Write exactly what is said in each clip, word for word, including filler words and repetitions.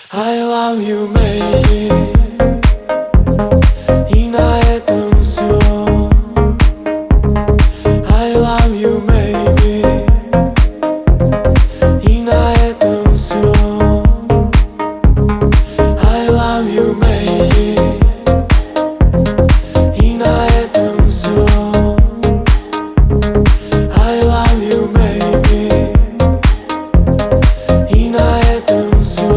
I love you, baby. 이 나의 등수. I love you, baby. 이 나의 등수. I love you, baby. 이 나의 등수. I love you, baby. 이 나의 등수.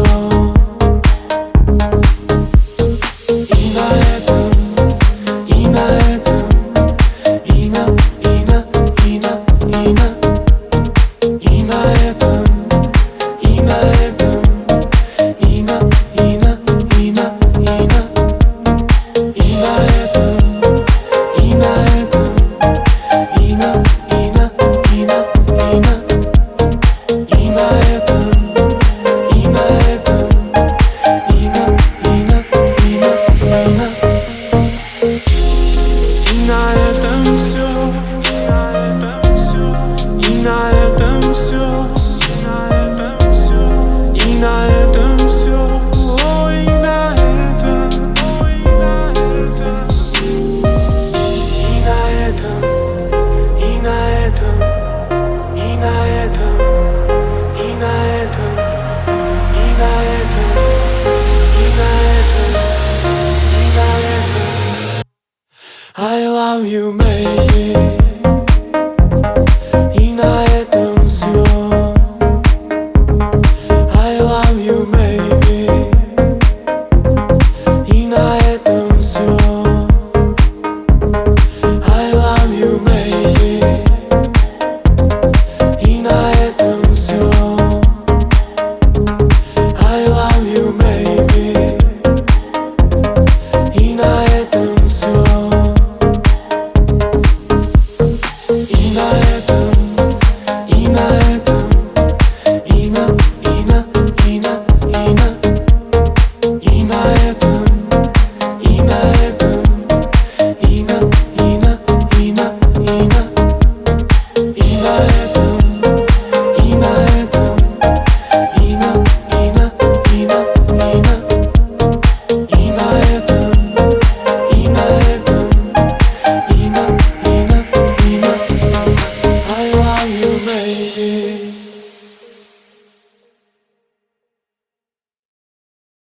I love you, baby. 이 나의 등수. I love you, baby. 이 나의 등수. I love you, baby. 이 나의 등수. I love you, baby. 이 나의 등수. 이 나의 등